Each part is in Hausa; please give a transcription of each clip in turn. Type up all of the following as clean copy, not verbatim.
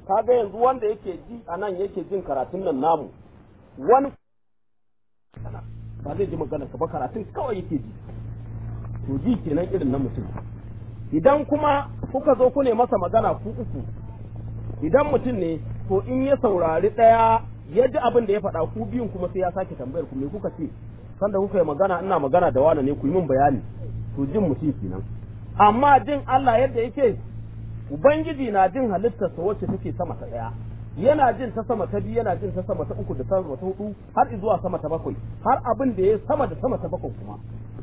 kaga yanzu wanda yake ji anan yake jin karatun nan namu wani ba zai ji magana ka ba karatun kawai yake ji to ji kenan irin na mutum idan kuma kuka zo ku ne masa magana ku uku idan mutum ne to in ya saurari ɗaya ya ji abin da ya faɗa ku biyun kuma sai ya sake tambayar ku me kuka ce sanda kuka yi magana ina magana da wani ne ku yi min bayani to jin mutum kenan amma jin Allah yadda yake ubangiji na jin halittarsa wacce take sama ta ɗaya yana jin ta sama ta biyu yana jin ta sama ta uku da sama ta hudu har zuwa sama ta bakwai har abin da ya sama da sama ta bakwai kuma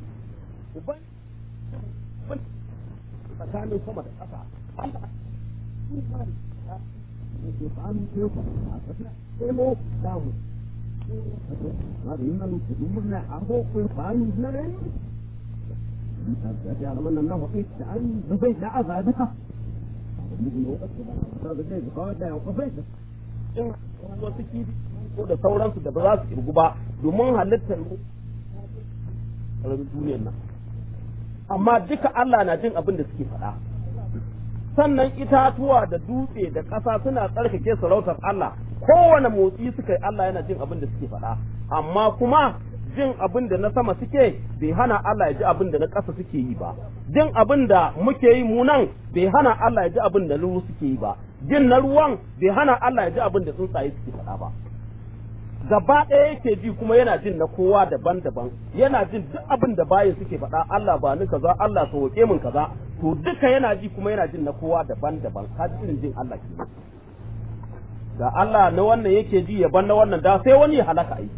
tsakanin sama da ƙasa wasu kifi ko da sauransu da ba za su kirgu ba domin halittar duniyar nan amma duka Allah na jin abin da suke faɗa sannan itatuwa da dutse da ƙasa suna tsarkake sarautar Allah kowane motsi suka yi Allah yana jin abin da suke faɗa amma kuma jin abin da na sama suke bai hana Allah ya ji abin da na ƙasa suke yi ba jin abin da muke yi mu nan bai hana Allah ya ji abin da ruwa suke yi ba jin na ruwan bai hana Allah ya ji abin da tsuntsaye suke faɗa ba gaba ɗaya yake ji kuma yana jin na kowa daban-daban yana jin duk abin da bayin suke faɗa Allah ba ni kaza Allah sauke min kaza to duka yana ji kuma yana jin na kowa daban-daban ka ji irin jin Allah ke da Allah na wannan yake ji ya ban na wannan da sai wani ya halaka ai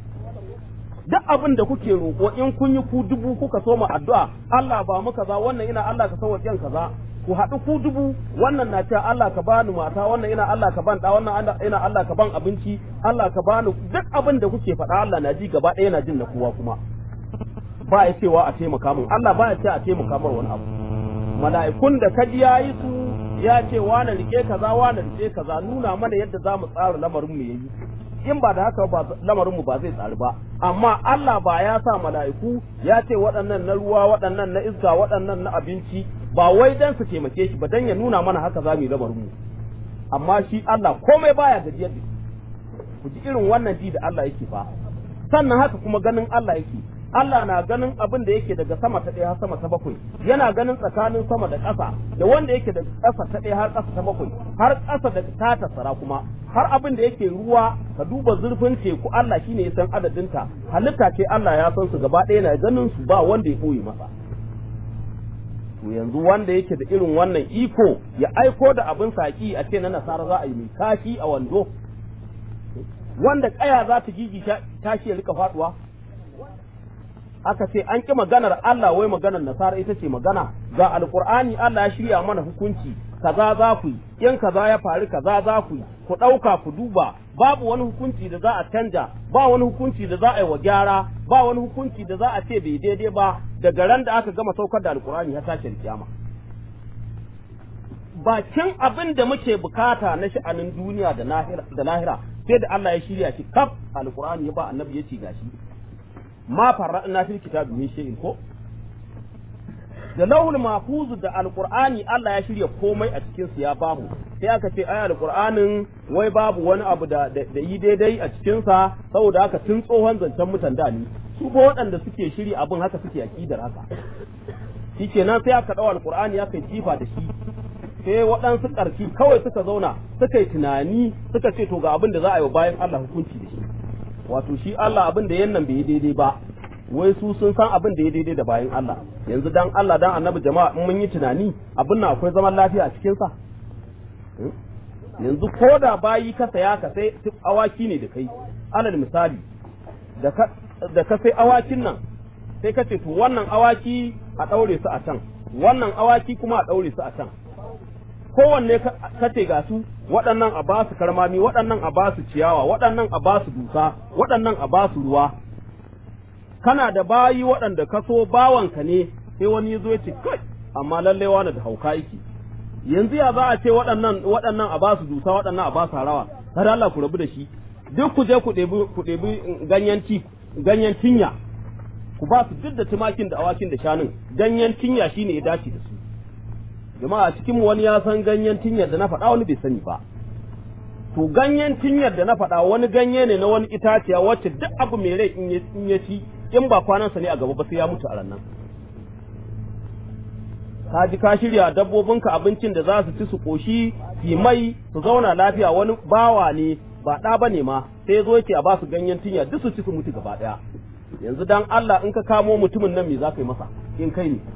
duk abin da kuke roƙo in kun yi ku dubu kuka soma addu'a Allah ba mu kaza wannan ina Allah ka sauke kaza ku haɗu ku dubu wannan na cewa Allah ka bani mata wannan ina Allah ka ban da wannan ina Allah ka ban abinci Allah ka bani duk abin da kuke faɗa Allah na ji gaba ɗaya yana jin na kowa kuma ba ya cewa a taimaka min Allah ba ya ce a taimaka min wani abu mala'ikun da kaji yayi su ya ce wani rike kaza wani rike kaza nuna mana yadda zamu tsara lamarin mu yayi in ba da haka ba lamarin mu ba zai tsari ba amma Allah ba ya sa mala'iku ya ce waɗannan na ruwa waɗannan na iska waɗannan na abinci ba wai dan su taimake shi ba dan ya nuna mana haka za mu yi lamarin mu amma shi Allah komai baya gajiyar da ku ji irin wannan ji da Allah yake fa sannan haka kuma ganin Allah yake Allah na ganin abin da yake daga sama ta ɗaya har sama ta bakwai yana ganin tsakanin sama da ƙasa da wanda yake daga ƙasa ta ɗaya har ƙasa ta bakwai har ƙasa da ta tasara kuma har abin da yake ruwa ka duba zurfin teku Allah shine ya san adadinta halitta ce Allah ya san su gaba ɗaya na ganin su ba wanda ya ɓoye masa to yanzu wanda yake da irin wannan iko ya aiko da abin saki a ce na nasara za a yi mai kashi a wando wanda kaya za ta gigi tashi ya rika faduwa aka ce an ki maganar Allah wai maganar nasara ita ce magana ga alqur'ani Allah ya shirya mana hukunci kaza za ku yi in kaza ya faru kaza za ku yi ku dauka ku duba babu wani hukunci da za a canja ba wani hukunci da za a yi wa gyara ba wani hukunci da za a ce bai daidai ba daga ran da aka gama saukar da alqur'ani ya tashi kiyama bakin abin da muke bukata na sha'anin duniya da lahira sai da Allah ya shirya shi kaf alqur'ani ya ba annabi ya ci gashi ma farra'na fil kitabi min shay'in ko da lawul mahfuz da alqur'ani Allah ya shirya komai a cikin su ya bamu sai aka ce ai alqur'anin wai babu wani abu da yi daidai a cikin sa saboda haka tun tsohon zancen mutan da ni su ko waɗanda suke shiri abin haka suke akidar haka shikenan sai aka dawo alqur'ani aka jifa da shi sai waɗansu ƙarfi kawai suka zauna suka yi tunani suka ce to ga abin da za a yi bayan Allah hukunci da shi wato shi Allah abin da yannan bai daidai ba wai su sun san abin da ya daidai da bayan Allah yanzu dan Allah dan annabi jama'a in mun yi tunani abin nan akwai zaman lafiya a cikin sa yanzu ko da bayi ka saya ka sai awaki ne da kai alal misali da ka sai awakin nan sai ka ce to wannan awaki a daure su a can wannan awaki kuma a daure su a can kowanne ka ce ga su waɗannan a basu karmami waɗannan a basu ciyawa waɗannan a basu dusa waɗannan a basu ruwa kana da bayi waɗanda ka so bawanka ne sai wani yazo ya ce kai amma lalle wani da hauka yake yanzu ya za a ce waɗannan a basu dusa waɗannan a basu harawa har Allah ku rabu da shi duk ku je ku ɗebi ganyen tinya ku ba su duk da tumakin da awakin da shanun ganyen tinya shine ya dace da su jama'a cikin mu wani ya san ganyen tinya da na faɗa wani bai sani ba to ganyen tinyar da na faɗa wani ganye ne na wani itaciya wacce duk abu mai rai in ya ci in ba kwanansa ne a gaba ba sai ya mutu a rannan. Ka ji ka shirya dabbobinka abincin da za su ci su ƙoshi su mai su zauna lafiya, wani bawa ne ba ɗa ba ne ma sai ya zo yake a ba su ganyen tinya duk su ci su mutu gaba ɗaya. Yanzu dan Allah in ka kamo mutumin nan me za ka yi masa in kai ne?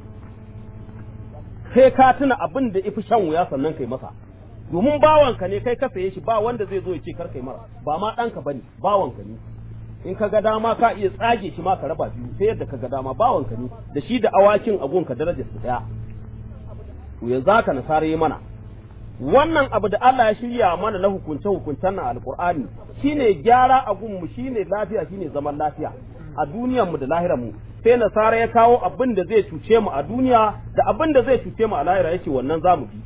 Sai ka tuna abin da ifi shan wuya sannan kai masa, domin bawanka ne kai ka saye shi, ba wanda zai zo ya ce kar kai mara, ba ma ɗanka bane bawanka ne. In ka ga dama ka iya tsage shi ma ka raba biyu sai yadda ka ga dama, bawanka ne da shi da awakin agunka darajar su daya. To yanzu haka nasara yi mana wannan abu da Allah ya shirya mana na hukuncen nan alqur'ani shine gyara a gunmu, shine lafiya, shine zaman lafiya a duniyar mu da lahirar mu. Sai nasara ya kawo abin da zai cuce mu a duniya da abin da zai cuce mu a lahira, yace wannan zamu bi.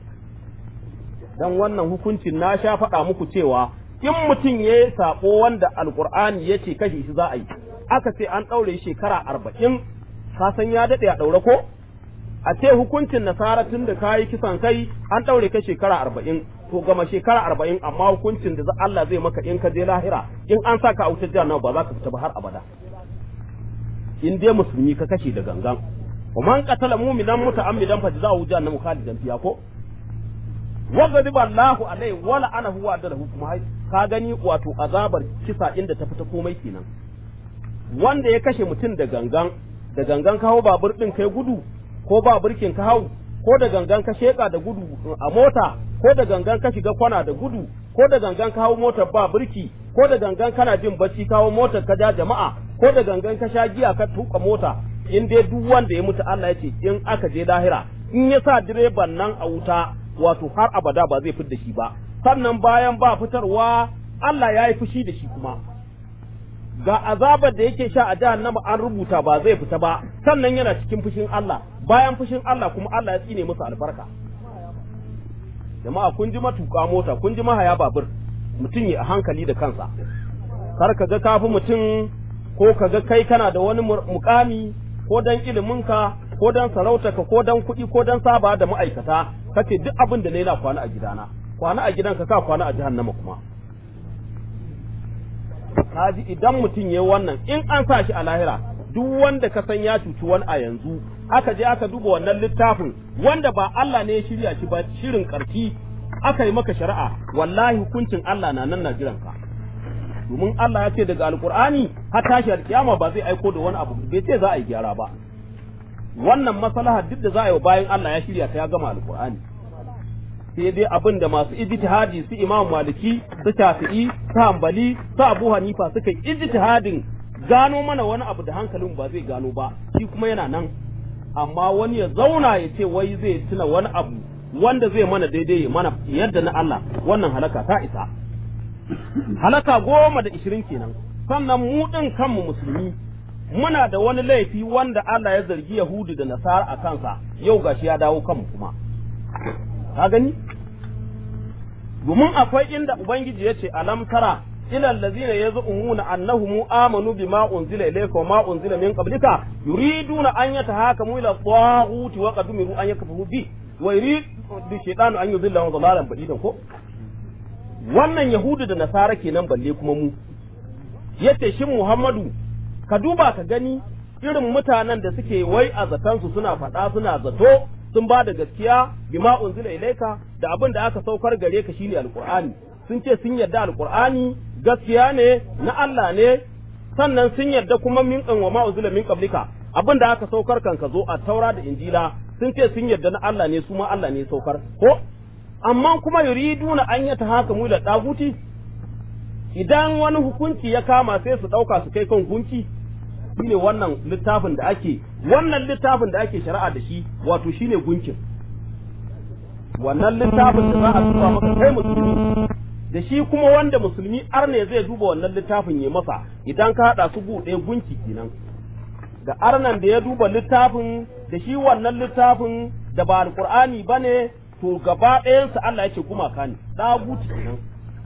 Dan wannan hukuncin na sha faɗa muku cewa in mutum ya yi saƙo wanda alƙur'ani ya ce kashe shi za a yi, aka ce an ɗaure shekara 40, ka san ya daɗe a ɗaure ko? A ce hukuncin nasara tun da ka yi kisan kai an ɗaure ka shekara 40, to gama shekara 40 amma hukuncin da Allah zai maka in ka je lahira in an sa ka a wutar jahannama ba za ka fita ba har abada. In dai musulmi ka kashe da gangan. Wa man qatala mu'minan muta'ammidan fa jazaohu jahannamu khalidan fiha ko? Wagadiba Allahu alaihi wa la'anahu wa adalahu, kuma ka gani wato azabar kisa inda ta fita komai kenan. Wanda ya kashe mutum da gangan ka hau babur din kai gudu, ko ba burkin ka hau, ko da gangan ka sheka da gudu a mota, ko da gangan ka shiga kwana da gudu, ko da gangan ka hau motar ba burki, ko da gangan kana jin bacci ka hau motar ka ja jama'a, ko da gangan ka sha giya ka tuka mota, in dai duk wanda ya mutu Allah ya ce in aka je lahira in ya sa direban nan a wuta wato har abada ba zai fitar da shi ba, sannan bayan ba fitarwa Allah ya yi fushi da shi kuma ga azabar da yake sha a jahannama an rubuta ba zai fita ba, sannan yana cikin fushin Allah, bayan fushin Allah kuma Allah ya tsine musu albarka. Jama'a kun ji matuƙa mota, kun ji mahaya babur, mutum ya a hankali da kansa, kar ka ga kafi mutum ko ka ga kai kana da wani mukami ko dan iliminka ko dan sarautarka ko dan kuɗi ko dan saba da ma'aikata kace duk abin da na kwana a gidana, kwana a gidanka ka kwana a jahannama kuma. Kaji idan mutum yayi wannan in an sa shi a lahira, duk wanda ka san ya cuci wani a yanzu aka je aka duba wannan littafin wanda ba Allah ne ya shirya shi ba, shirin karfi aka yi maka shari'a, wallahi hukuncin Allah na nan na jiranka. Domin Allah ya ce daga alkur'ani har tashi alkiyama ba zai aiko da wani abu, bai ce za a yi gyara ba. Wannan maslaha duk da za a yi bayan Allah ya shirya ta ya gama alkur'ani. Sai dai abin da masu ijtihadi su Imam Maliki, su Shafi'i, su Hanbali, su Abu Hanifa suka yi ijtihadin gano mana wani abu da hankalin ba zai gano ba, shi kuma yana nan. Amma wani ya zauna ya ce wai zai tuna wani abu wanda zai mana daidai ya mana yadda na Allah, wannan halaka ta isa. Halaka 10 kenan. Sannan mu ɗin kanmu musulmi muna da wani laifi wanda Allah ya zargi Yahudu da Nasara a kansa, yau gashi ya dawo kanmu kuma. Ka gani? Domin akwai inda Ubangiji ya ce alam tara ila allazina yaz'umuna annahum amanu bima unzila ilayka wa ma unzila min qablika yuriduna an yatahakamu ila taghuti wa qad umiru an yakfuru bi wa yuridu shaytanu an yudillahum dhalalan ba'idan ko. Wannan Yahudu da Nasara kenan balle kuma mu. Yace shin Muhammadu ka duba ka gani irin mutanen da suke wai a zatansu suna faɗa suna zato sun ba da gaskiya bima unzila ilaika da abin da aka saukar gare ka shine alqur'ani, sun ce sun yarda alqur'ani gaskiya ne na Allah ne, sannan sun yarda kuma min wa ma unzila min qablika abin da aka saukar kan ka zo a Taura da Injila, sun ce sun yarda na Allah ne, su ma Allah ne saukar ko. Amma kuma yuriduna an yatahakamu da daguti, idan wani hukunci ya kama sai su dauka su kai kan gunki. Shine wannan littafin da ake shari'a da shi, wato shine gunkin. Wannan littafin da za a duba maka kai musulmi da shi kuma wanda musulmi arne zai duba wannan littafin ya masa, idan ka hada su buɗe gunki kenan. Da arnan da ya duba littafin da shi wannan littafin da ba alqur'ani bane, to gaba ɗayansu Allah yake gumaka ne, daguti kenan.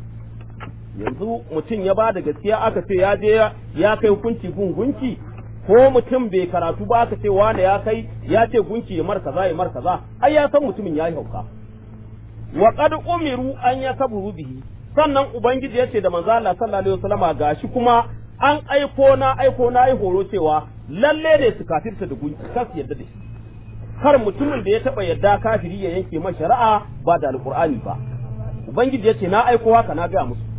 Yanzu mutum ya ba da gaskiya aka ce ya je ya kai hukunci gunki, ko mutum bai karatu ba aka ce wanda ya kai ya ce gunki ya mar kaza ai ya san mutumin yayi hauka. wa qad umiru an yakfuru bihi sannan ubangiji yace da manzo Allah sallallahu alaihi wasallama gashi kuma an aiko na yi horo cewa lalle ne su kafirta da gunki kar su yadda da shi kar mutumin da ya taba yadda kafiri ya yanke masa shari'a ba da alqur'ani ba ubangiji yace na aiko haka na ga musu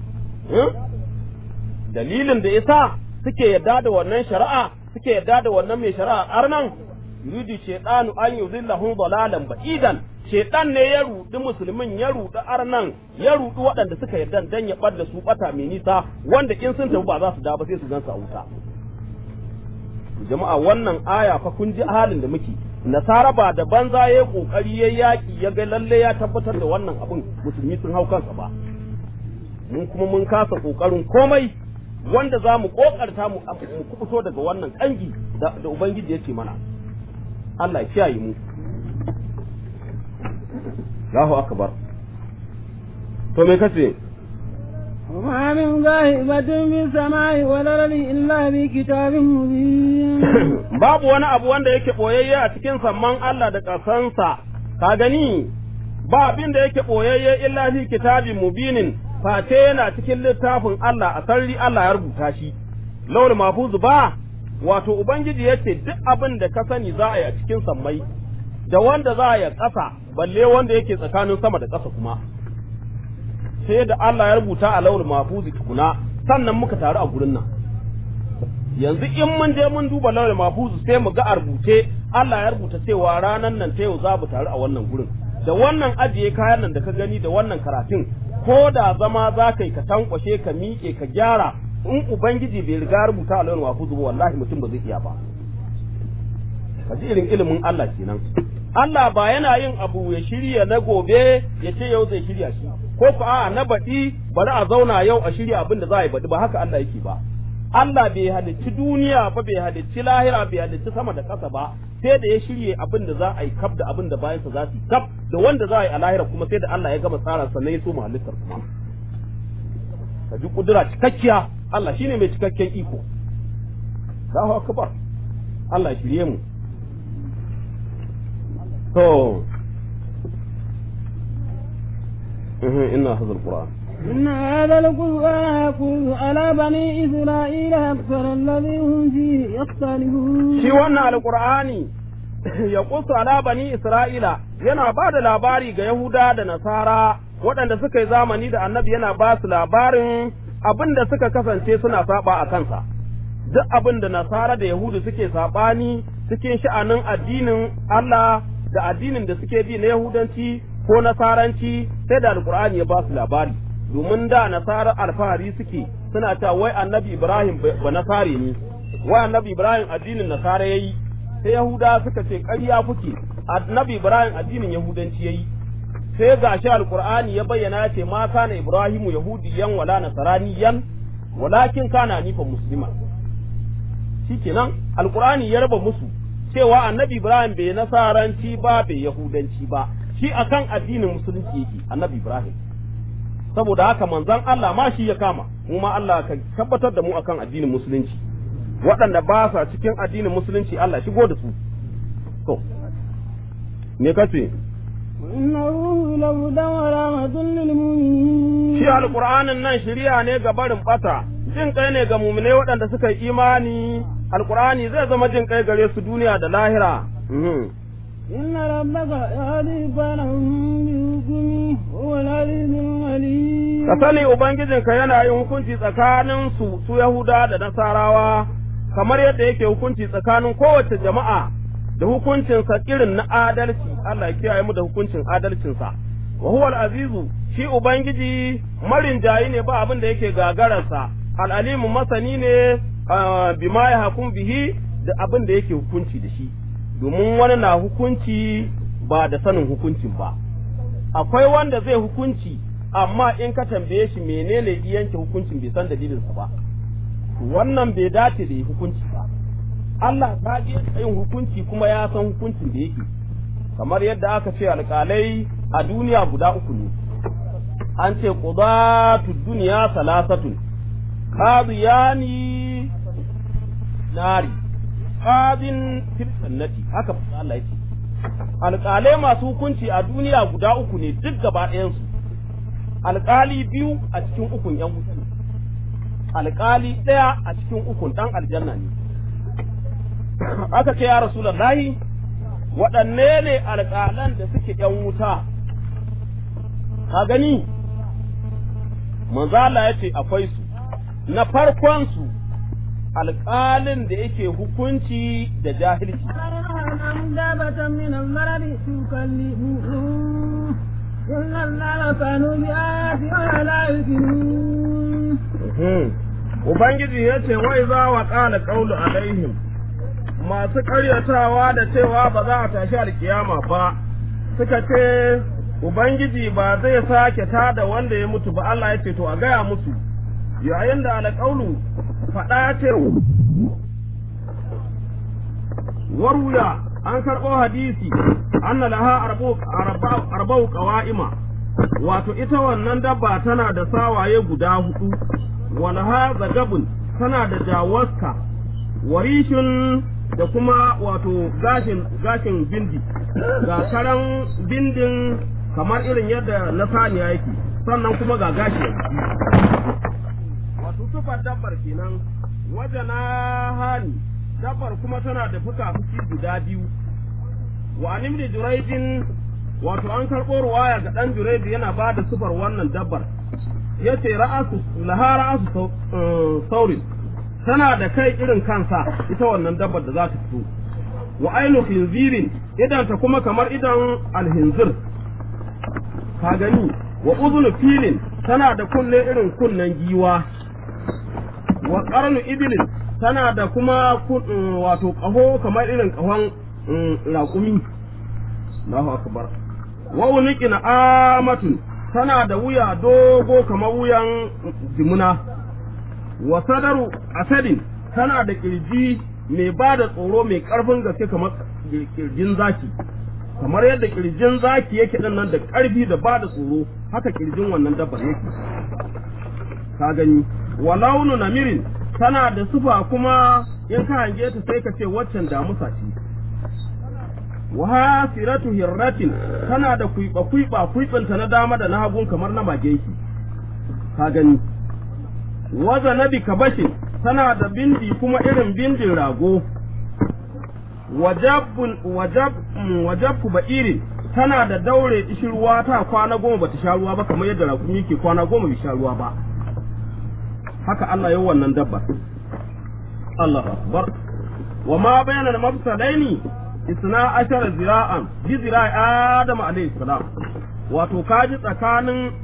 dalilin da yasa suke yadda da wannan shari'a suke yadda da wannan mai shari'a arnan yuridu shaytanu an yudillahum dalalan ba'idan shaytan ne ya rudi musulmin ya rudi arnan ya rudi waɗanda suka yarda dan ya bar da su bata mai nisa wanda in sun tafi ba za su da ba sai su gansa a wuta jama'a wannan aya fa kun ji halin da muke nasara ba da banza yayi kokari yayi yaki ya ga lalle ya tabbatar da wannan abun musulmi sun hau kansa ba mun kuma mun kasa kokarin komai wanda za mu kokarta mu kubuto daga wannan kangi da ubangiji yake mana Allah ya kiyaye mu Allahu akbar to me kace وما من غائبة في السماء والأرض إلا في كتاب مبين babu wani abu wanda yake boyayye a cikin samman Allah da kasansa ka gani ba abin da yake boyayye illa fi kitabin mubinin face yana cikin littafin Allah a sarri Allah ya rubuta shi lawul mahfuz ba wato ubangiji yace duk abin da ka sani za a yi a cikin sammai da wanda za a yi ƙasa balle wanda yake tsakanin sama da ƙasa kuma sai da Allah ya rubuta a lawul mahfuz tukuna sannan muka taru a gurin nan yanzu in mun je mun duba lawul mahfuz sai mu ga a rubuce Allah ya rubuta cewa ranan nan ta yau za mu taru a wannan gurin da wannan ajiye kayan nan da ka gani da wannan karatun ko da zama za ka yi ka tankwashe ka miƙe ka gyara in ubangiji bai riga rubuta a lawul mahfuz ba wallahi mutum ba zai iya ba ka ji irin ilimin Allah kenan Allah ba yana yin abu ya shirya na gobe ya ce yau zai shirya shi ko ku a'a na baɗi bari a zauna yau a shirya abin da za a yi baɗi ba haka Allah yake ba Allah bai halicci duniya ba bai halicci lahira bai halicci sama da ƙasa ba sai da ya shirye abin da za a yi kaf da abin da bayansa za su yi kaf da wanda za a yi a lahira kuma sai da Allah ya gama tsara sannan ya so mu halittar kuma ka ji kudura cikakkiya Allah shine mai cikakken iko Allahu akbar Allah ya shirye mu to إن هذا القرآن إن هذا القرآن يقول على بني إسرائيل أكثر الذي هم فيه يختلفون شي وانا القرآن يقص على بني إسرائيل yana ba da labari ga Yahuda da Nasara waɗanda suka yi zamani da annabi yana ba su labarin abin da suka kasance suna saba a kansa duk abin da Nasara da Yahudu suke saɓani cikin sha'anin addinin Allah da addinin da suke bi na Yahudanci ko Nasaranci sai da Alƙur'ani ya ba su labari domin da Nasara alfahari suke suna ta wai annabi Ibrahim ba Nasare ne wai annabi Ibrahim addinin Nasara yayi sai Yahuda suka ce ƙarya kuke annabi Ibrahim addinin Yahudanci yayi sai gashi Alƙur'ani ya bayyana ya ce ma kana Ibrahimu yahudiyan wala nasraniyan walakin kana hanifan muslima shikenan Alƙur'ani ya raba musu cewa annabi Ibrahim bai nasaranci ba bai yahudanci ba shi akan addinin musulunci yake annabi Ibrahim saboda haka manzon Allah ma shi ya kama mu ma Allah ka tabbatar da mu akan addinin musulunci waɗanda ba sa cikin addinin musulunci Allah shigo da su to me kace innahu lahudan wa rahmatun lil mu'minin shi alqur'anin nan shari'a ne ga barin bata jin kai ne ga mu'mine waɗanda suka yi imani alqur'ani zai zama jin kai gare su duniya da lahira inna rabbaka yahdi bainahum bi hukmi huwa al-alimul alim ka sani ubangijinka yana yin hukunci tsakanin su Yahuda da Nasarawa kamar yadda yake hukunci tsakanin kowace jama'a da hukuncinsa irin na adalci Allah ya kiyaye mu da hukuncin adalcinsa wa huwa al-azizu shi ubangiji marin jayi ne ba abin da yake gagararsa al-alimu masani ne bima ya hukum bihi da abin da yake hukunci da shi domin wani na hukunci ba da sanin hukuncin ba akwai wanda zai hukunci amma in ka tambaye shi menene yanke hukuncin bai san dalilinsa ba wannan bai dace da hukunci ba Allah ta je yin hukunci kuma ya san hukuncin da yake kamar yadda aka ce alƙalai a duniya guda uku ne an ce qudatu dunya salasatun qadiyani nari qadin fil jannati haka Allah yake alƙalai masu hukunci a duniya guda uku ne duk gaba ɗayansu, alƙali 2 a cikin ukun ‘yan wuta, alƙali 1 a cikin ukun ɗan aljanna ne. Aka ce ya Rasulullahi, waɗanne ne alƙalan da suke ‘yan wuta? Ka gani? Manzala ya ce akwai su, na farkonsu alƙalin da yake hukunci da jahilci. Ubangiji ya ce wai za wa ƙala ƙaulu alaihim, masu ƙaryatawa da cewa ba za a tashi alkiyama ba, suka ce Ubangiji ba zai sake tada wanda ya mutu ba. Allah ya ce to a gaya musu, yayin da alƙaulu faɗa ce waruya an karɓo hadisi anna laha arba'u qawa'ima, wato ita wannan dabba tana da sawaye guda 4, walaha zagabun tana da jawaska, warishun da kuma wato gashin bindi, ga karan bindin kamar irin yadda na saniya yake, sannan kuma ga gashi. Wato sufar dabbar kenan, wajena hani dabbar kuma tana da fuka-fuki guda 2. Wa an ibn Jurayjin, wato an karɓo ruwaya ga ɗan Jurayj yana ba da sufar wannan dabbar, yace laha ra'asu saurin, tana da kai irin kansa ita wannan dabbar da za ta fito. Wa ainu khinzirin, idan ta kuma kamar idan alhinzir, ka gani. Wa uzunu filin, tana da kunne irin kunnen giwa. Wa qarnu ibilin, tana da kuma wato ƙaho kamar irin ƙahon raƙumi. Allahu akbar. Wa uniqina amatun, tana da wuya dogo kamar wuyan jimuna. Wa sadaru asadin, tana da kirji mai ba da tsoro mai ƙarfin gaske kamar kirjin zaki, kamar yadda kirjin zaki yake din nan da ƙarfi da ba da tsoro, haka kirjin wannan dabbar yake. Ka gani. Wa launu namirin, tana da sufa kuma in ka hange ta sai ka ce waccan damusa ce. Wa hasiratu hirratin, tana da kuiɓa na dama da na hagun kamar na mageki. Ka gani. Wa zanabi kabashin, tana da bindi kuma irin bindin rago. Wajabku ba'irin, tana da daure ishirwa ta kwana 10 bata sha ruwa ba, kamar yadda rakumi yake kwana 10 bai sha ruwa ba. Haka Allah ya wannan dabba. Allahu akbar. Wa ma bayana al-mafsadaini 12 zira'an bi zira'i Adam alayhi salam. Wato kaji tsakanin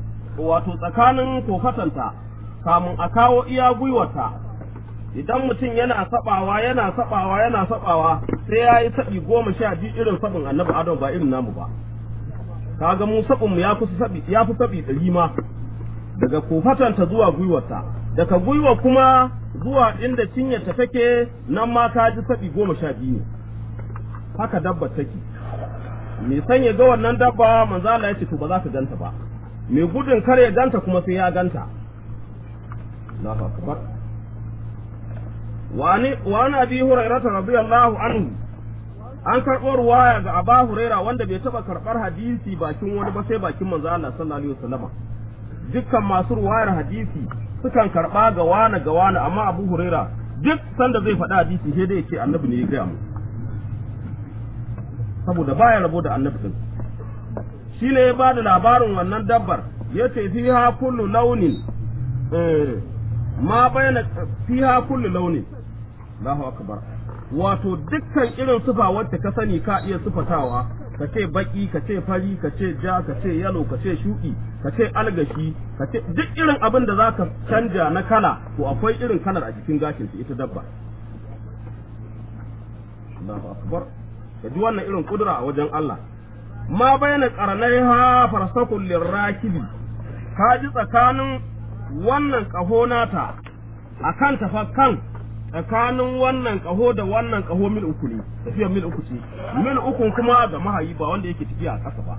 kofatanta kamun a kawo iya gwiwata, idan mutum yana sabawa sai ya yi saɓi 12 irin saɓin annabi Adam, ba irin namu ba. Kaga mu saɓinmu ya fi saɓi 100 ma, daga kofatanta zuwa gwiwarta, daga gwiwa kuma zuwa inda cinyarta take, nan ma ka ji saɓi 12 ne. Haka dabba take. Me san ya ga wannan dabba, manzo Allah ya ce to ba za ka ganta ba, me gudun kar ya ganta kuma sai ya ganta. Allahu akbar. Wa an Abi Hurairah radiyallahu anhu, an karɓo ruwaya ga Abu Hurairah wanda bai taɓa karɓar hadisi bakin wani ba sai bakin manzo Allah sallallahu alaihi wasallam. Dukkan masu ruwayar hadisi sukan karɓa ga wani, amma Abu Hurairah duk sanda zai faɗa hadisi sai dai ya ce annabi ne ya gaya mu, saboda baya rabo da annabi din. Shi ne ya bada labarin wannan dabbar, yace fiha kullu launin ma bayana fiha kullu launin. Allahu akbar. Wato dukkan irin sufa wacce ka sani ka iya sufatawa, ka ce baki, ka ce fari, ka ce ja, ka ce yalo, ka ce shuɗi, ka ce algashi, ka ce duk irin abin da zaka canja na kala, to akwai irin kalar a jikin gashin ita dabba. Allahu akbar. Ka ji wannan irin kudura a wajen Allah. Ma bayana qarnaiha farsakul lirakibi, ka ji tsakanin wannan kaho nata akan tafakkan, tsakanin wannan kaho da wannan kaho mil 3 ne, tafiyar mil 3 ce, mil 3 kuma ga mahayi ba wanda yake tafiya a ƙasa ba.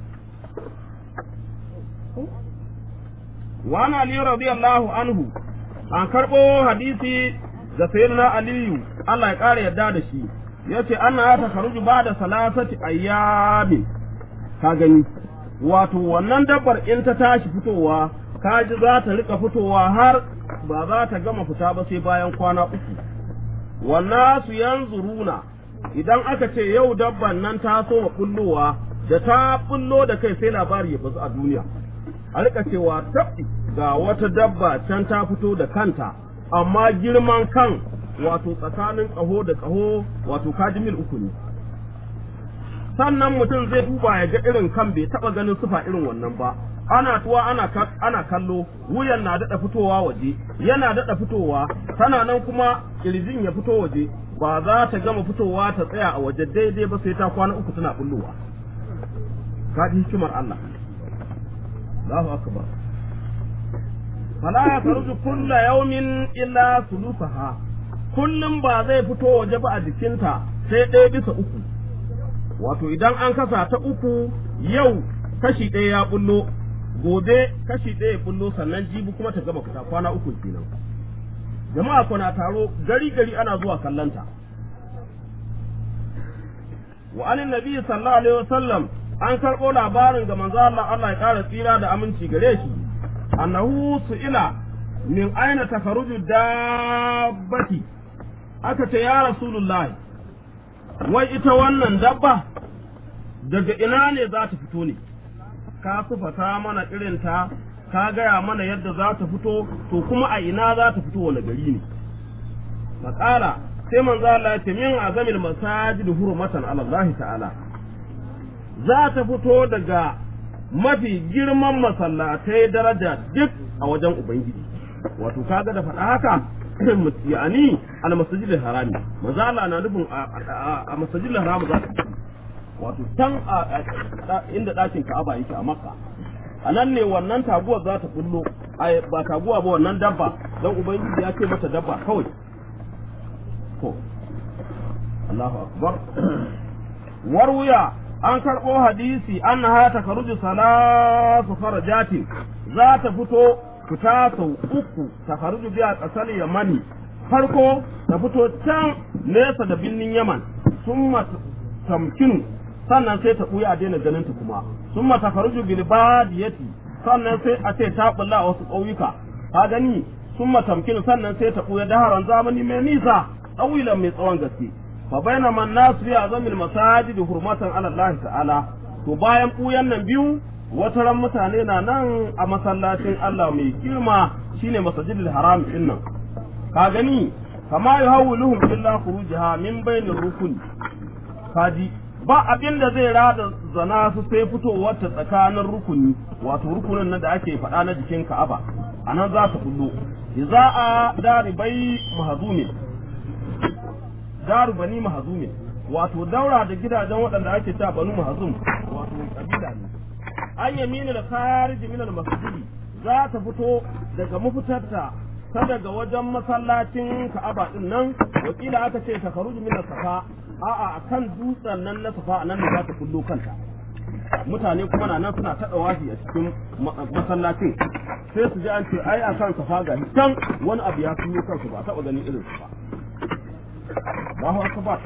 Wa ana Ali radiyallahu anhu, an karɓo hadisi ga sayyidina Aliyu, Allah ya ƙara yarda da shi, yace ana ta kharuju ba'da salasati ayyamin ka gani wato wannan dabbar in ta tashi fitowa kaji za ta rika fitowa har ba za ta gama fita ba sai bayan kwana 3 wannan su yanzuruna idan aka ce yau dabban nan ta so wa bullowa da ta bullo da kai sai labari ya bazu a duniya a rika cewa tabbi ga wata dabba can ta fito da kanta amma girman kan wato tsakanin ƙaho da ƙaho wato kaji mil 3 ne sannan mutum zai duba ya ga irin kan bai taba ganin sufa irin wannan ba ana tuwa ana kallo wuyan na dada fitowa waje yana dada fitowa tana nan kuma kirjin ya fito waje ba za ta gama fitowa ta tsaya a waje daidai ba sai ta kwana 3 tana bullowa kaji hikimar Allah Allahu akbar fala yakhruju kullu yawmin illa sulusaha kullum ba zai fito waje ba a jikinta sai 1/3 wato idan an kasa ta 3 yau kashi 1 ya bullo gobe kashi 1 ya bullo sannan jibi kuma ta gama fita kwana 3 kenan jama'a kuna taro gari ana zuwa kallanta wa anin nabi sallallahu alaihi wasallam an karbo labarin ga manzo Allah ya kara tsira da aminci gare shi annahu su'ila min aina takaruju dabbati aka ce ya rasulullahi wai ita wannan dabba daga ina ne za ta fito ne ka sufata mana irinta ka gaya mana yadda za ta fito to kuma a ina za ta fito wani gari ne faƙala sai manzo Allah ya ce min azamil masajid hurmatan ala Allah ta'ala za ta fito daga mafi girman masallatai daraja duk a wajen ubangiji wato kaga da faɗa haka yani al-masjid al-harami manzo Allah na nufin a masjid al-haram za ta wato can inda ɗakin Ka'aba yake a Makka anan ne wannan taguwar za ta kullo ba taguwa ba wannan dabba dan ubangiji ya ce mata dabba kawai to Allahu akbar warwiya an karɓo hadisi annaha takaruju salatu farajatin za ta fito fita sau 3 takaruju biya ƙasar Yamani farko ta fito can nesa da birnin Yaman summa tamkinu sannan sai ta buya a daina ganin ta kuma summa takaruju bil badiyati sannan sai a ce ta bulla wasu ƙauyuka ka gani summa tamkinu sannan sai ta buya daharan zamani mai nisa ɗawilan mai tsawon gaske fa bainama an-nas fi azamil masajid hurmatan ala Allah ta'ala to bayan buyan nan biyu wata ran mutane na nan a masallacin Allah mai girma shine masjidil haram din nan ka gani kama yahawuluhum illa khurujaha min bainir rukun kaji ba abin da zai rada zana su sai fitowar ta tsakanin rukuni wato rukunin nan da ake faɗa na jikin Ka'aba anan za ta kullu a daribai mahzumin daru bani mahzumin wato daura da gidajen waɗanda ake ta banu mahzum wato kabila ne an yamina da kharij min al-masjid za ta fito daga mafitarta ta daga wajen masallacin Ka'aba din nan wakila aka ce ta kharuju min safa a'a akan dutsen nan na safa nan da za ta kullo kanta mutane kuma na nan suna ta dawafi a cikin masallacin sai su ji an ce ai akan safa ga can wani abu ya kullo kansu ba taɓa ganin irin su ba Allahu akbar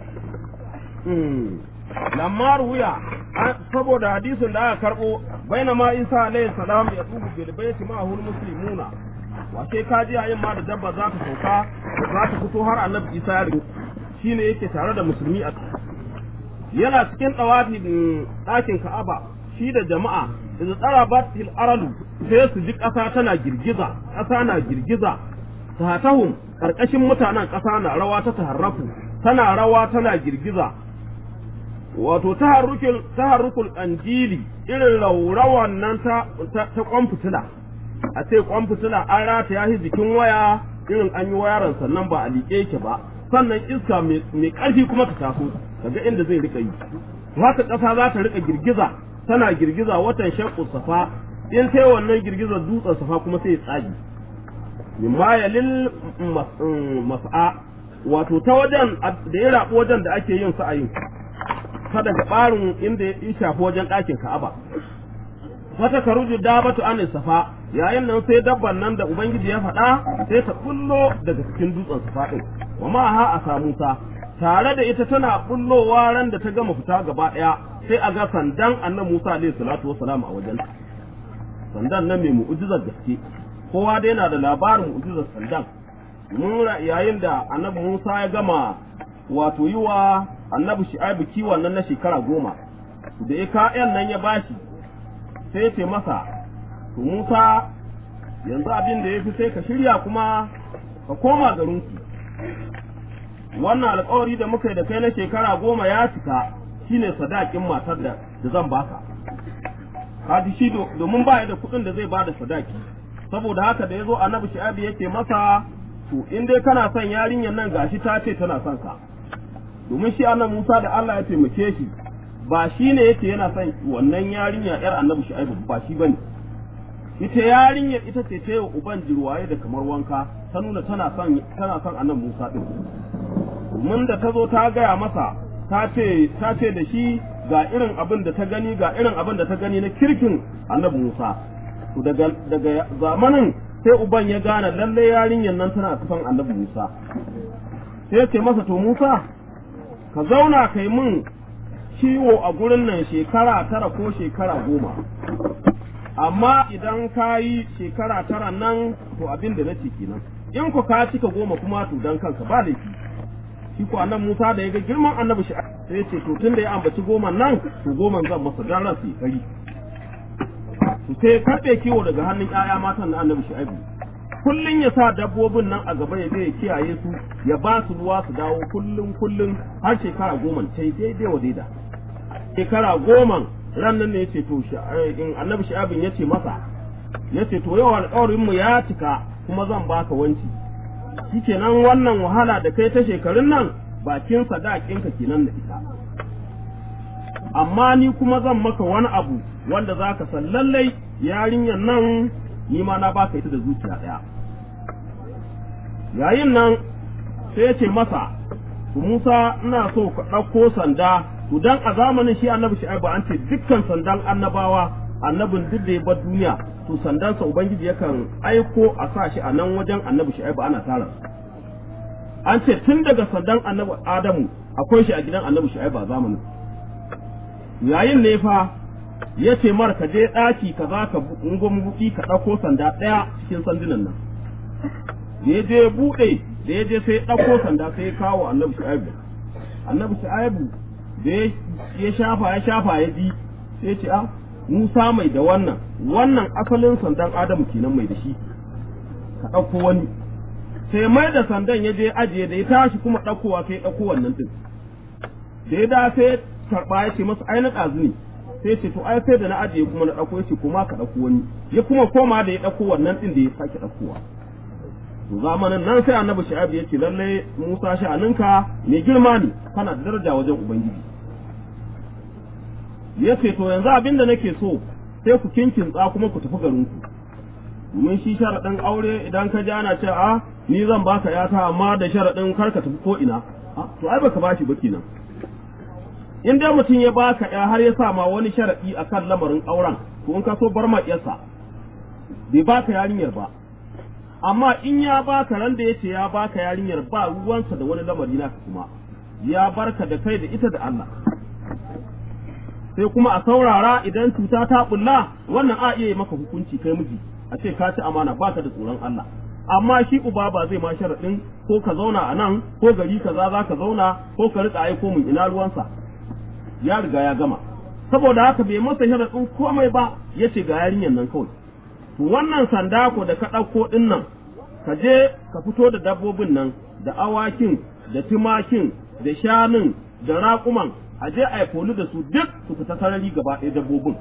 lamma ruya saboda hadisin da aka karbo bainama Isa alayhi salam ya tubu bil baiti ma'ahul muslimuna wace kaji yayin ma da dabba za ta sauka za ta fito har annabi Isa ya shine yake tare da musulmi a yana cikin tawafi ɗakin Ka'aba shi da jama'a da tsara batil aralu sai su ji ƙasa tana girgiza ƙasa na girgiza tahtahum karkashin mutanen ƙasa na rawa ta taharrafu tana rawa tana girgiza wato taharrukul qandili irin rawan nan ta kwan fitila a ce kwan fitila an rata yahi jikin waya irin an yi wayaran sannan ba a liƙe yake ba sannan iska mai ƙarfi kuma ta taso daga inda zai rika yi haka ƙasa za ta rika girgiza tana girgiza watan shaqqu safa in sai wannan girgizar dutsen safa kuma sai ya tsagi mimma yalil mas'a wato ta wajen da ya rabu wajen da ake yin sa'ayin ta daga barin inda ya shafi wajen ɗakin Ka'aba wata karuju dabatu an safa yayin nan sai dabban nan da ubangiji ya faɗa sai ta kullo daga cikin dutsen safa din wa ma ha asa Musa tare da ita tana bullowa ran da ta gama fita gaba ɗaya sai a ga sandan annabi Musa alaihi salatu wassalam a wajen sandan nan mai mu'jizar gaske kowa dai yana da labarin mu'jizar sandan mun yayin da annabi Musa ya gama wato yi wa annabi Shu'aibu kiwon nan na shekara 10 da ya ka'yan nan ya bashi sai ya ce masa to Musa yanzu abin da ya fi sai ka shirya kuma ka koma garinku wannan alƙawari da muka yi da kai na shekara 10 ya cika shine sadakin matar da zan baka kaji shi domin ba ya da kuɗin da zai bada sadaki saboda haka da yazo annabi Shu'aibu yake masa to in dai kana son yarinyar nan gashi ta ce tana son ka domin shi annabi Musa da Allah ya taimake shi ba shi ne yake yana son wannan yarinya yar annabi Shu'aibu ba shi bane ita yarinyar ita ce ta yi uban jirwaye da kamar wanka ta nuna tana son annabi Musa din mun da ta zo ta gaya masa ta ce da shi ga irin abin da ta gani ga irin abin da ta gani na kirkin annabi Musa to daga zamanin sai uban ya gane lalle yarinyar nan tana son annabi Musa sai ya ce masa to Musa ka zauna kai mun ciwo a gurin nan shekara 9 ko shekara 10 amma idan ka yi shekara 9 nan to abin da nace kenan in ku ka cika 10 kuma to dan kanka ba laifi shi ko annabi Musa da ya ga girman annabi shi sai ya ce to tunda ya ambaci 10 nan to 10 zan masa dan ran sai kari to sai karbe kiwo daga hannun ƴaƴa matan na annabi Shu'aibu kullun ya sa dabbobin nan a gaba ya je ya kiyaye su ya ba su ruwa su dawo kullun har shekara 10 sai daidai wa daida shekara 10 ran nan ne yace to in annabi Shu'aibu yace masa yace to yau alƙawarin mu ya cika kuma zan baka wanci shikenan wannan wahala da kai ta shekarun nan bakin sadakinka kenan da ita amma ni kuma zan maka wani abu wanda zaka san lallai yarinyar nan ni ma na baka ita da zuciya daya yayin nan sai ya ce masa to Musa ina so ka ɗauko sanda to dan a zamanin shi annabi Shu'aibu an ce dukkan sandan annabawa annabin duk da ya bar duniya to sandansa ubangiji yakan aiko a sa shi a nan wajen annabi Shu'aibu ana tara an ce tun daga sandan annabi Adamu akwai shi a gidan annabi Shu'aibu a zamanin yayin ne fa ya ce mar ka je ɗaki ka za ka buki ka ɗauko sanda ɗaya cikin sandunan nan da ya je buɗe da ya je sai ɗauko sanda sai ya kawo annabi Shu'aibu da ya shafa ya ji sai ya ce a Musa mai da wannan asalin sandan Adamu kenan mai da shi ka ɗauko wani sai mai da sandan ya je ajiye da ya tashi kuma ɗaukowa sai ya ɗauko wannan din da ya da sai karɓa ya ce masa ai na ɗazu ne sai ce to ai sai da na ajiye kuma na ɗauko ya ce kuma ka ɗauko wani ya kuma koma da ya ɗauko wannan din da ya sake ɗaukowa to zamanin nan sai annabi Shu'aibu ya ce lalle Musa sha'aninka mai girma ne kana da daraja wajen ubangiji ya ce to yanzu abin da nake so sai ku kinkintsa kuma ku tafi garinku domin shi sharaɗin aure idan ka ji ana ce a ni zan baka yata amma da sharaɗin kar ka tafi ko ina to ai baka bashi ba kenan in dai mutum ya baka ya har ya sa ma wani sharaɗi akan lamarin auren to in ka so bar ma iyarsa bai baka yarinyar ba amma in ya baka ran da yace ya baka yarinyar ba ruwansa da wani lamari naka kuma ya barka da kai da ita da Allah sai kuma a saurara idan cuta ta bulla wannan a iya maka hukunci kai miji a ce ka ci amana baka da tsoron Allah amma shi uba ba zai ma sharadin ko ka zauna a nan ko gari kaza za ka zauna ko ka rika aiko mun ina ruwansa ya riga ya gama saboda haka bai masa sharadin komai ba yace ga yarinyar nan kawai to wannan sanda ko da ka dauko din nan ka je ka fito da dabbobin nan da awakin da tumakin da shanun da raƙuman a je a yi koli da su duk su fita sarari gaba ɗaya dabbobin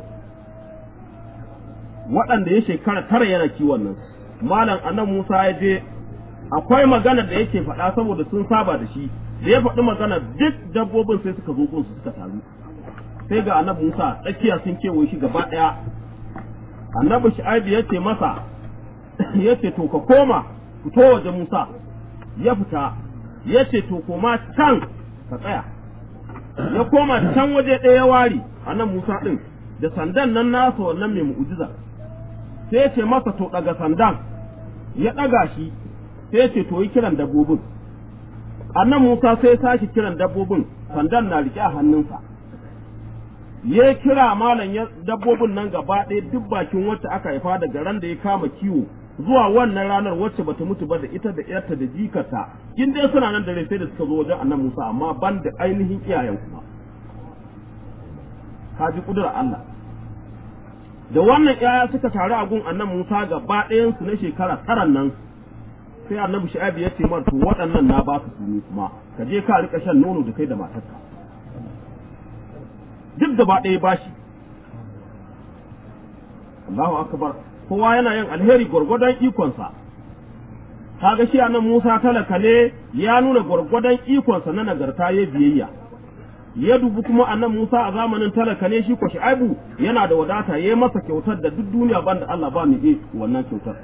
waɗanda ya shekara 9 yana kiwon nan malam annabi Musa ya je akwai magana da yake faɗa saboda sun saba da shi da ya faɗi magana duk dabbobin sai suka zo gun su suka taru sai ga annabi Musa tsakiya sun kewaye shi gaba ɗaya annabi Shu'aibu ya ce masa ya ce to ka koma fito waje Musa ya fita ya ce to koma can ka tsaya ya koma can waje ɗaya ya ware annabi Musa ɗin da sandan nan nasa wannan mai mu'jiza sai ya ce masa to ɗaga sandan ya ɗaga shi sai ya ce to yi kiran dabbobin annan Musa sai ya tashi kiran dabbobin, sandan na rike a hannunsa. Ya kira malam ya dabbobin nan gaba ɗaya duk bakin wacce aka haifa daga ran da ya kama kiwo zuwa wannan ranar wacce bata mutu ba da ita da ƴarta da jikarta, in dai suna nan da rai sai da suka zo wajen annan Musa, amma ban da ainihin iyayen kuma. Ka ji kudura Allah. Da wannan ƴaƴa suka taru a gun annan Musa gaba ɗayan su na shekara 9 nan, sai annabi Shu'aibu ya ce mar to waɗannan na ba su ne kuma ka je ka rika shan nono da kai da matarka. Duk gaba ɗaya bashi. Allahu akbar. Kowa yana yin alheri gwargwadon ikonsa. Kaga shi annan Musa talaka ne, ya nuna gwargwadon ikonsa na nagarta ya biyayya. Ya dubi kuma annan Musa a zamanin talaka ne, shi ko Shu'aibu yana da wadata, ya masa kyautar da duk duniya banda Allah ba mu yi wannan kyautar.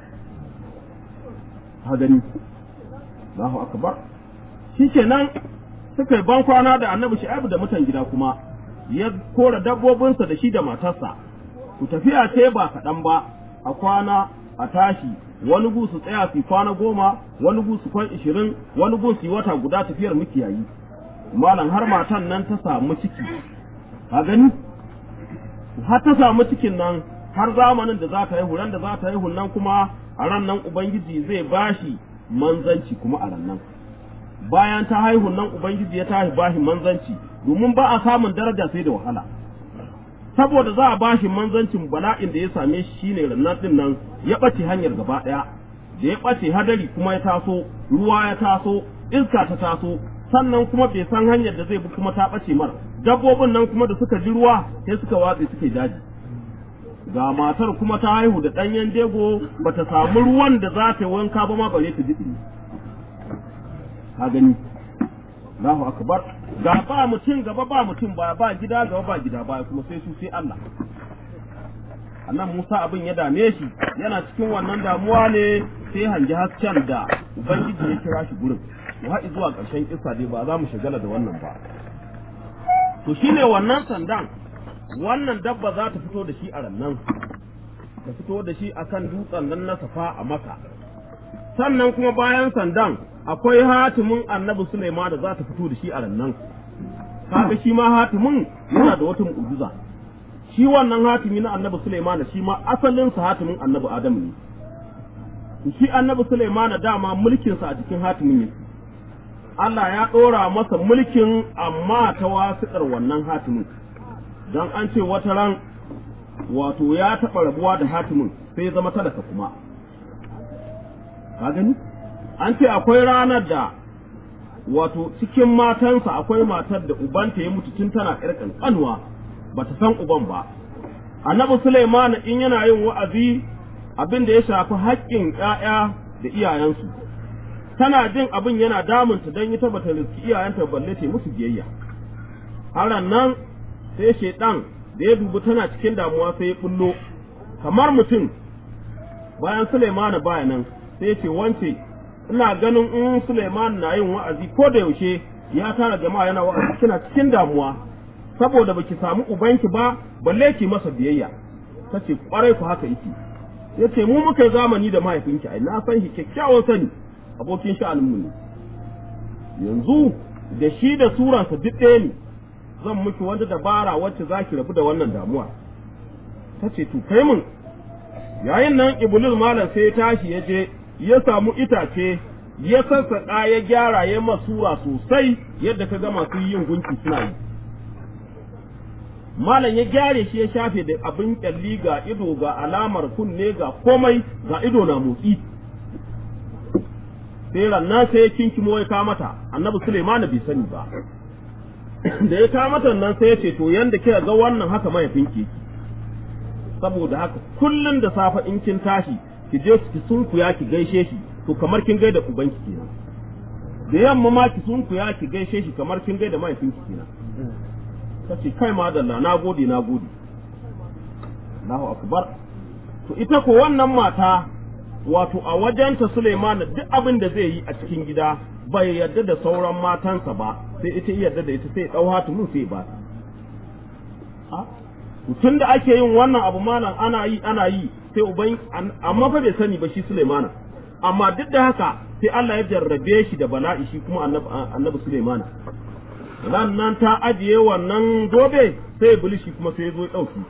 Ha gani. Allahu akbar. Shikenan suka yi ban kwana da annabi Shu'aibu da mutan gida kuma ya kora dabbobinsa da shi da matarsa. Ku tafiya ce ba kaɗan ba, a kwana a tashi, wani gu su tsaya su kwana 10, wani gu su kwan 20, wani gu su yi wata guda tafiyar mukiyayi. Malam har matan nan ta samu ciki. Ka gani? Har ta samu cikin nan, har zamanin da za ta haihu, ran da za ta haihu nan kuma a ran nan Ubangiji zai bashi manzanci kuma a ran nan. Bayan ta haihu nan Ubangiji ya tashi bashi manzanci, domin ba a samun daraja sai da wahala. Saboda za a bashi manzancin, bala'in da ya same shi shine rannan din nan ya ɓace hanyar gaba ɗaya, da ya ɓace hadari kuma ya taso, ruwa ya taso, iska ta taso, sannan kuma bai san hanyar da zai bi kuma ta ɓace mar. Dabbobin nan kuma da suka ji ruwa sai suka watse suke daji. Ga matar kuma ta haihu da ɗanyen jego, bata samu ruwan da za ta yi wanka ba ma bare ta jiɗi. Ka gani? Allahu akbar. Ga ba mutum gaba ba mutum baya, ba gida gaba ba gida baya, kuma sai su sai Allah. Annan Musa abin ya dame shi, yana cikin wannan damuwa ne sai hangi hasken da Ubangiji ya kira shi gurin. Mu haɗi zuwa ƙarshen kissa dai ba za mu shagala da wannan ba. To shine wannan sandan, wannan dabba za ta fito da shi a rannan, ta fito da shi akan dutsen nan na Safa a Makka. Sannan kuma bayan sandan akwai hatimin annabi Sulaiman da za ta fito da shi a rannan. Kaga shi ma hatimin yana da wata mu'jiza. Shi wannan hatimi na annabi Sulaiman shi ma asalin sa hatimin annabi Adamu ne. Shi annabi Sulaiman dama mulkin sa a cikin hatimin yake. Allah ya dora masa mulkin amma ta wasiƙar wannan hatimin. Dan an ce wata ran wato ya taɓa rabuwa da hatimin sai ya zama talaka kuma. Ka gani? An ce akwai ranar da wato cikin matansa akwai matar da ubanta ya mutu tun tana ƴar ƙanƙanuwa, ba ta san uban ba. Annabi Sulaiman in yana yin wa'azi abin da ya shafi haƙƙin ƴaƴa da iyayensu, tana jin abin yana damunta don ita bata riski iyayenta balle ta musu biyayya. Haran nan sai shaiɗan da ya dubi tana cikin damuwa sai ya bullo kamar mutum. Bayan Sulaiman baya nan sai ya ce, wance ina ganin in Sulaiman na yin wa'azi ko da yaushe ya tara jama'a yana wa'azi, kina cikin damuwa saboda baki samu ubanki ba balle ki masa biyayya. Tace kwarai ku haka yake. Yace mu muka yi zamani da mahaifinki, ai na san shi kyakkyawan sani, abokin sha'anin mu ne. Yanzu da shi da suransa duk ɗaya ne, zan miki wanda dabara wacce zaki rabu da wannan damuwa. Tace to kai mun. Yayin nan Iblis malam sai ya tashi ya je ya samu itace, ya sassaƙa ya gyara ya masura sosai yadda ka ga masu yin gunki suna yi. Malam ya gyare shi ya shafe da abin kyalli, ga ido, ga alamar kunne, ga komai, ga ido na motsi. Sai rannan sai ya kinkimo ya kamata, annabi Sulaiman bai sani ba. Da ya kamata nan sai ya ce to yanda kika ga wannan haka mahaifinki yake. Saboda haka kullun da safa in kin tashi ki je ki sunkuya ki gaishe shi, to kamar kin gaida ubanki kenan. Da yamma ma ki sunkuya ki gaishe shi kamar kin gaida mahaifinki kenan. Kace kai madalla, nagode nagode. Allahu akbar. To ita ko wannan mata wato a wajenta Sulaiman duk abin da zai yi a cikin gida bai yarda da sauran matansa ba, sai ita yarda da ita sai dau hatimin sai ba. Tun da ake yin wannan abu malam ana yi sai uban, amma fa bai sani ba shi Sulaiman. amma duk da haka sai Allah ya jarrabe shi da bala'i shi kuma annabi Sulaiman nan ta ajiye wannan zobe sai Iblis shi kuma sai ya zo ya dauki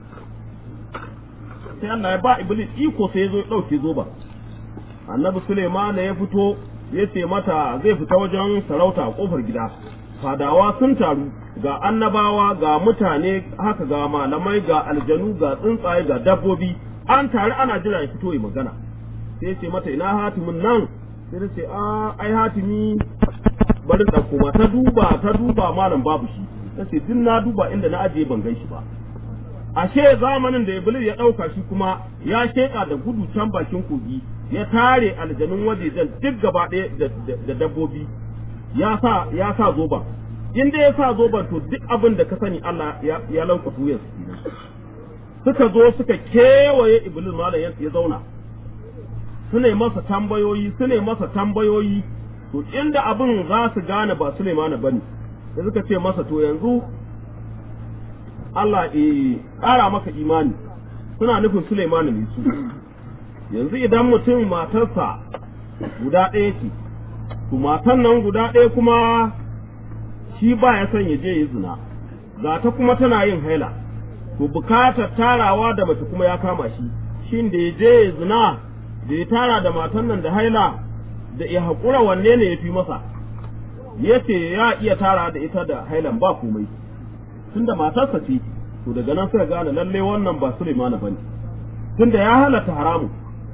sai Allah ya ba Iblis iko sai ya zo ya dauke zoba annabi Sulaiman ya fito ya ce mata zai fita wajen sarauta a kofar gida fadawa sun taru ga annabawa ga mutane haka ga malamai ga aljanu ga tsuntsaye ga dabbobi an tare ana jira ya fito ya magana sai ce mata ina hatimin nan sai ce ai hatimi bari da kuma ta duba malam babu shi tace din na duba inda na ajiye ban gan shi ba ashe zamanin da Iblis ya dauka shi kuma ya sheka da gudu can bakin kogi ya tare aljanun wajejen duk gaba ɗaya da dabbobi ya sa zoba in dai ya sa zoban to duk abin da ka sani Allah ya lauka tuyar suka zo suka kewaye Iblis malam ya zauna sune masa tambayoyi to inda abin za su gane ba Sulaiman bane da suka ce masa to yanzu Allah ƙara maka imani suna nufin Sulaiman ne su yanzu idan mutum matarsa guda ɗaya ce to matan nan guda ɗaya kuma shi ba ya son ya je ya zina ga ta kuma tana yin haila to bukatar tarawa da mace kuma ya kama shi shin da ya je ya zina da ya tara da matan nan da haila da ya haƙura wanne ne ya fi masa yace ya iya tara da ita da hailan ba komai tunda matarsa ce to daga nan sai gane lalle wannan ba Sulaiman bane tunda ya halatta haramu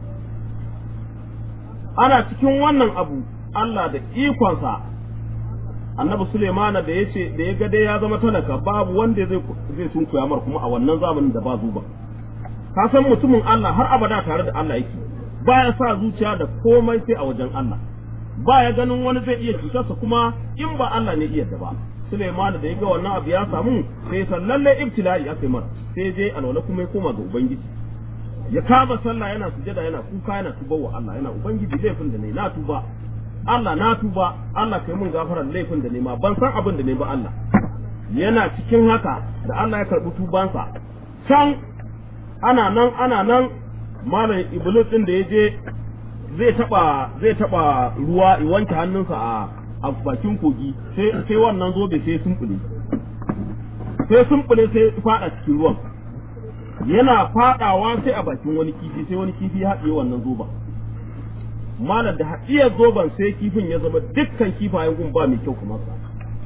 ana cikin wannan abu Allah da ikonsa annabi Sulaiman da yace da ya ga dai ya zama talaka babu wanda zai sunkuya mar kuma a wannan zamanin da ba zuba ka san mutumin Allah har abada tare da Allah yake baya sa zuciya da komai sai a wajen Allah baya ganin wani zai iya cutarsa kuma in ba Allah ne iya da ba Sulaiman da ya ga wannan abu ya samu sai san lalle ibtila'i aka yi masa sai je alwala kuma ya koma ga ubangiji ya kama sallah yana sujada yana kuka yana tuba wa Allah yana ubangiji laifin da ne na tuba Allah na tuba Allah kai mun gafarar laifin da ne ma ban san abin da ne ba Allah yana cikin haka da Allah ya karbi tubansa can ana nan malam Iblis din da ya je zai taba ruwa ya wanke hannunsa a bakin kogi sai wannan zobe sai sumbule sai fada cikin ruwan yana fadawa sai a bakin wani kifi sai wani kifi ya haɗiye wannan zoba malam da haɗiyar zoban sai kifin ya zama dukkan kifayen gun ba mai kyau kamar sa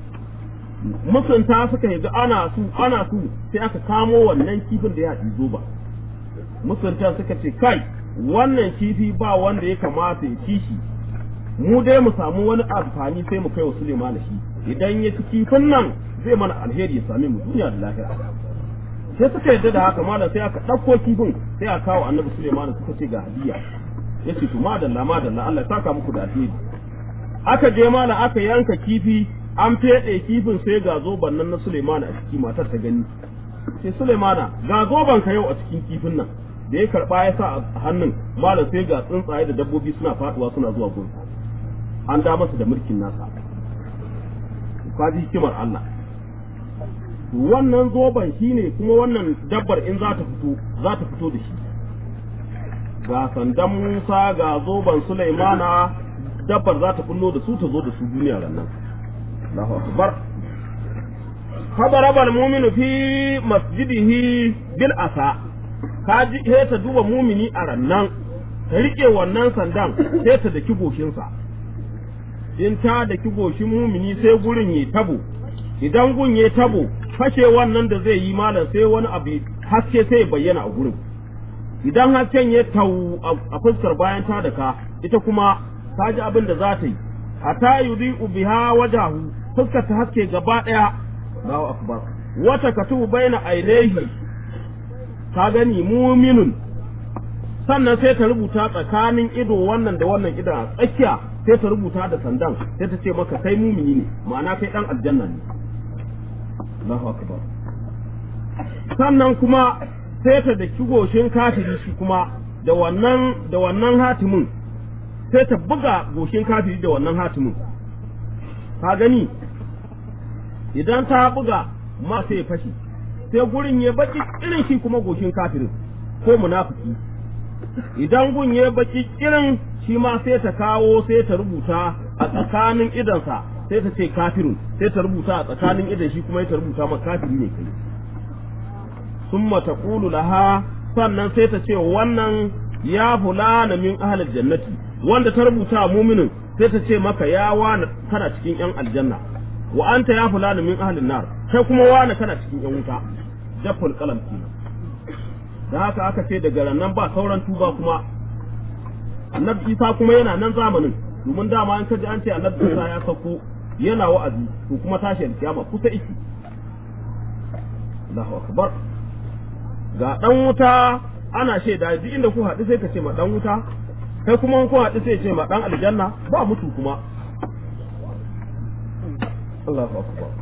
musunta suka yi ana su sai aka kamo wannan kifin da ya haɗi zoba musunta suka ce kai wannan kifi ba wanda ya kamata ya ci shi mu dai mu samu wani amfani sai mu kai wa Sulaiman shi idan ya ci kifin nan zai mana alheri ya same mu duniya da lahira sai suka yarda da haka malam sai aka ɗauko kifin sai aka kawo annabi Sulaiman suka ce ga hadiya yace to madalla Allah ya saka muku da alheri aka je malam aka yanka kifi an fede kifin sai ga zoban nan na Sulaiman a ciki matar ta gani sai Sulaiman ga zoban ka yau a cikin kifin nan da ya karba ya sa a hannun malam sai ga tsuntsaye da dabbobi suna faduwa suna zuwa gurin an da masa da mulkin nasa ka ji hikimar Allah wannan zoban shine kuma wannan dabbar in za ta fito da shi ga sandan Musa ga zoban Sulaimana dabbar za ta kullo da su ta zo da su duniya rannan Allahu akbar fadarabal mu'minu fi masjidihi bil asa kaji sai ta duba mumini a rannan ta rike wannan sandan sai ta daki goshinsa in ta daki goshin mumini sai gurin yi tabo idan gun yi tabo fashe wannan da zai yi malam sai wani abu haske sai bayyana a gurin idan hasken ya tau a fuskar bayan ta daka ita kuma ta ji abin da za ta yi hatta yudhi'u biha wajahu fuskar ta haske gaba daya Allahu akbar wata katubu baina ainihi ka gani muminun sannan sai ta rubuta tsakanin ido wannan da wannan idan a tsakiya sai ta rubuta da sandan sai ta ce maka kai mumini ne ma'ana kai dan aljanna ne Allahu akbar sannan kuma sai ta da goshin kafiri shi kuma da wannan hatimin sai ta buga goshin kafiri da wannan hatimin ka gani idan ta buga ma sai ya fashi sai gurin ya baki irin shi kuma goshin kafirin ko munafiki idan gun ya baki irin shi ma sai ta kawo sai ta rubuta a tsakanin idansa sai ta ce kafirun sai ta rubuta a tsakanin idan shi kuma ta rubuta ma kafiri ne kai summa taqulu laha sannan sai ta ce wannan ya fulana min ahlil jannati wanda ta rubuta mu'minin sai ta ce maka ya wani kana cikin yan aljanna wa anta ya fulana min ahlin nar kai kuma wani kana cikin yan wuta jaful qalam kenan da haka aka ce daga rannan ba sauran tuba kuma annabi Isa kuma yana nan zamanin domin dama an kaji an ce annabi Isa ya sauko yana wa'azi to kuma tashi alkiyama kusa iki Allahu akbar ga dan wuta ana shaida duk inda ku haɗu sai ka ce ma dan wuta kai kuma ku haɗu sai ce ma dan aljanna ba mutu kuma Allahu akbar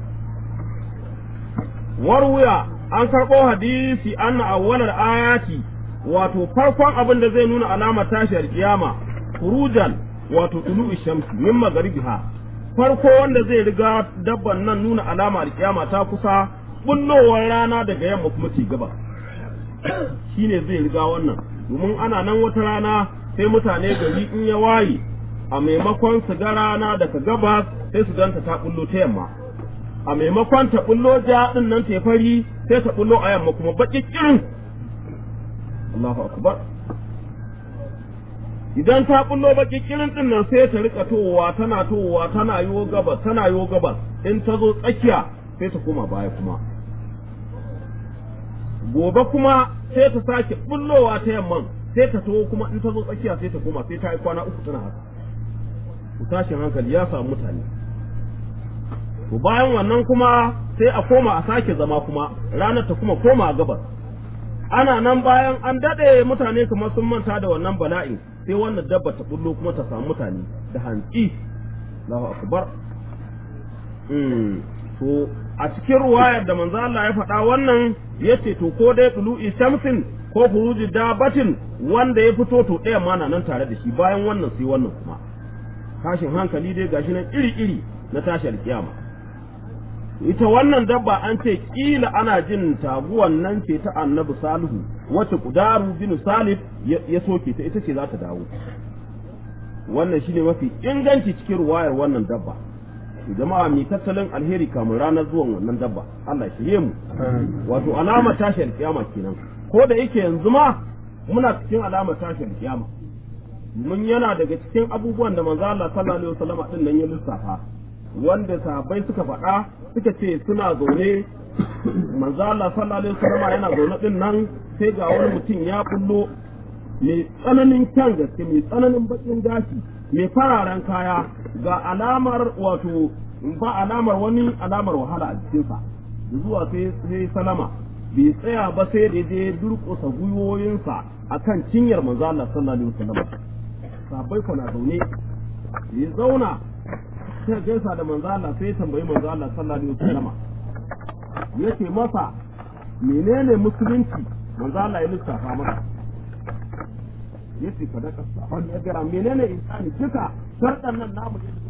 warwiya an karɓo hadisi anna awwalal ayati wato farkon abin da zai nuna alamar tashiyar kiyama furujan wato tulu'i shamsi min magaribiha farko wanda zai riga dabban nan nuna alamar kiyama ta kusa bullowar rana daga yamma kuma ci gaba shine zai riga wannan domin ana nan wata rana sai mutane gari in ya waye a maimakon su ga rana daga gabas sai su ganta ta bullo ta yamma a maimakon ta bullo ja din nan ta fari sai ta bullo a yamma kuma baki kirin Allahu akbar idan ta bullo baki kirin din nan sai ta rika towa tana yo gabas in ta zo tsakiya sai ta koma baya kuma gobe kuma sai ta sake bullowa ta yamman sai ta taho kuma in ta zo tsakiya sai ta koma sai ta yi kwana uku tana haka tashin hankali ya samu mutane to bayan wannan kuma sai a koma a sake zama kuma ranar ta kuma koma gabas ana nan bayan an dade mutane kamar sun manta da wannan bala'in sai wannan dabba ta bullo kuma ta samu mutane da hantsi Allahu akbar to a cikin ruwayar da manzo Allah ya faɗa wannan yace to ko dai tulu'i shamsin ko furuji dabatin wanda ya fito to ɗaya ma nan tare da shi bayan wannan sai wannan kuma tashin hankali dai gashi nan iri-iri na tashar kiyama ita wannan dabba an ce kila ana jin taguwan nan ce ta annabi salihu wacce kudaru bin salif ya soke ta ita ce za ta dawo wannan shine mafi inganci cikin ruwayar wannan dabba jama'a mai tattalin alheri kamar ranar zuwan wannan dabba Allah shirye mu wato alamar tashar kiyama kenan ko da yake yanzu ma muna cikin alamar tashar kiyama mun yana daga cikin abubuwan da manzo Allah sallallahu alaihi wasallam din nan ya lissafa wanda sahabbai suka faɗa suka ce suna zaune manzo Allah sallallahu alaihi wasallam yana zaune din nan sai ga wani mutum ya bullo mai tsananin kyan gaske mai tsananin bakin gashi mai fararen kaya ga alamar wato ba alamar wani alamar wahala a jikinsa zuwa sai salama bai tsaya ba sai da je durƙusa gwiwoyinsa akan cinyar manzo Allah sallallahu alaihi wasallam sahabbai kuna zaune ya zauna sai gaisa da manzo Allah sai tambayi manzo Allah sallallahu alaihi wasallam yace masa menene musulunci manzo Allah ya lissafa masa yace sadaka sa wani ya gara menene insani duka sharɗan nan namu